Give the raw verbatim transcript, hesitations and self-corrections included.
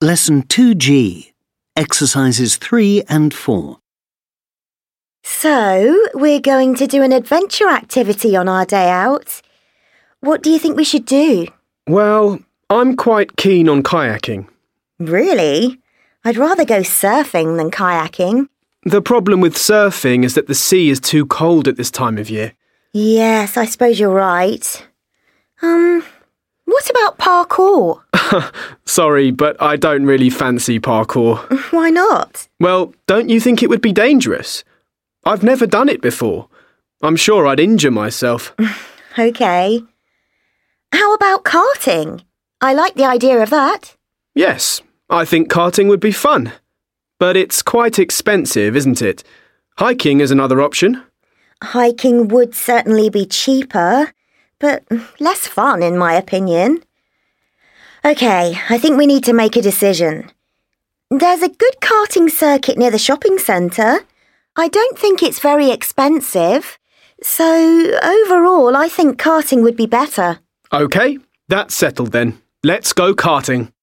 Lesson two G, Exercises three and four. So, we're going to do an adventure activity on our day out. What do you think we should do? Well, I'm quite keen on kayaking. Really? I'd rather go surfing than kayaking. The problem with surfing is that the sea is too cold at this time of year. Yes, I suppose you're right. Um, what about parkour? Sorry, but I don't really fancy parkour. Why not? Well, don't you think it would be dangerous? I've never done it before. I'm sure I'd injure myself. OK. How about karting? I like the idea of that. Yes, I think karting would be fun. But it's quite expensive, isn't it? Hiking is another option. Hiking would certainly be cheaper, but less fun in my opinion. OK, I think we need to make a decision. There's a good karting circuit near the shopping centre. I don't think it's very expensive. So, overall, I think karting would be better. OK, that's settled then. Let's go karting.